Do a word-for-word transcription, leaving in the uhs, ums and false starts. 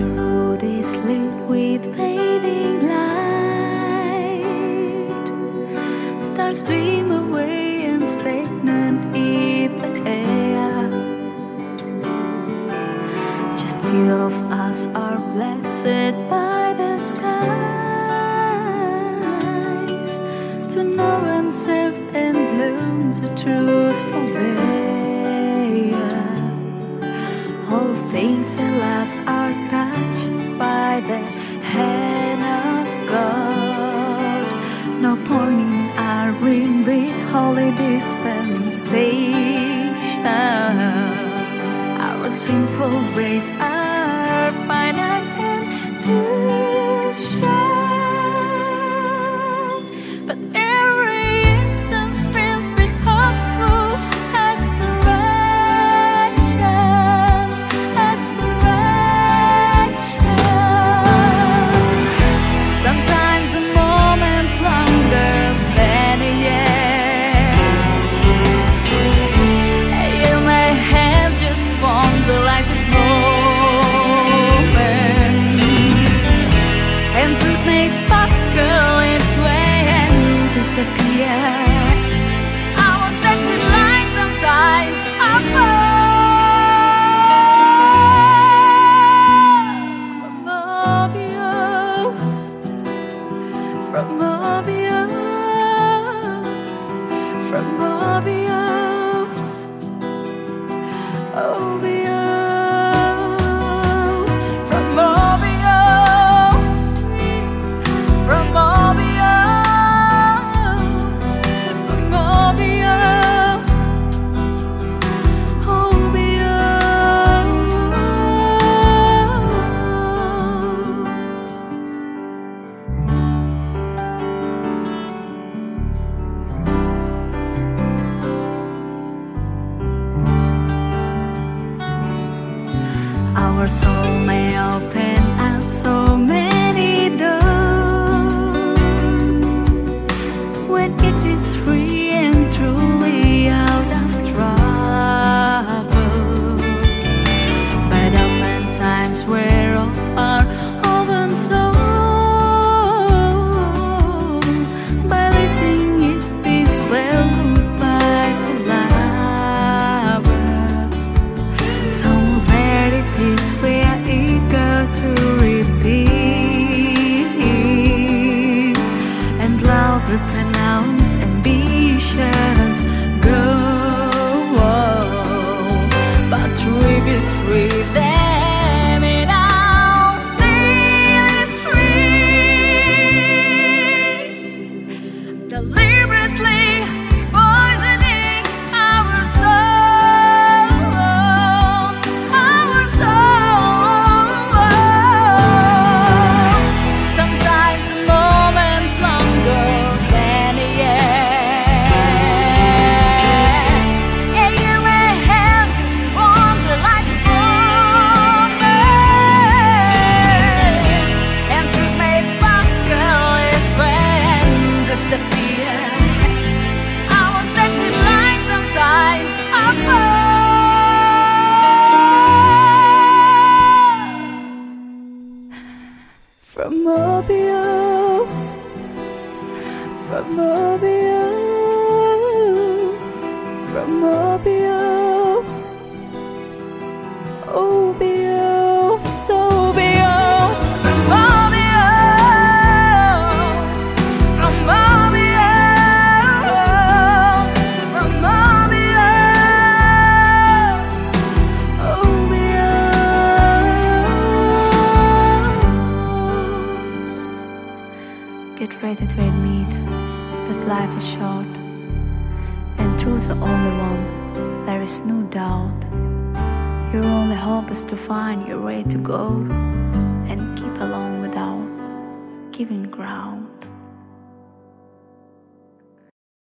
the road is lit with fading light. Stars dream away and stagnant in the air. Just few of us are blessed by the skies to know and serve and learn the truth from there. All things alas are touched by the hand of God. No point in our ring with holy dispensation. Our sinful ways are finite and too short. But every instance filled with hopeful aspirations, aspirations. Sometimes a moment's longer than a year. You may have just won the light of moment, and truth may sparkle its way and disappear. Our steps in line sometimes are far from obvious, from obvious, from obvious, obvious, from obvious, from obvious, from obvious, our soul may open up so many doors when it is free and truly out of trouble. But oftentimes we're all often so by letting it be swallowed by the lover. So very peace we are eager to repeat and loudly pronounce ambitious goals, but tributary them in our theory, deliberately poisoning our souls, our souls. Sometimes a moment's longer than a year. A year may have just won the light of moment, and truth may sparkle its way and disappear. Our steps in line sometimes are far from obvious, from obvious, from obvious, obvious, obvious, from obvious, from obvious, from obvious, obvious. Get ready to admit that life is short, and truth's the only one. There is no doubt. Your only hope is to find your way to go and keep along without giving ground.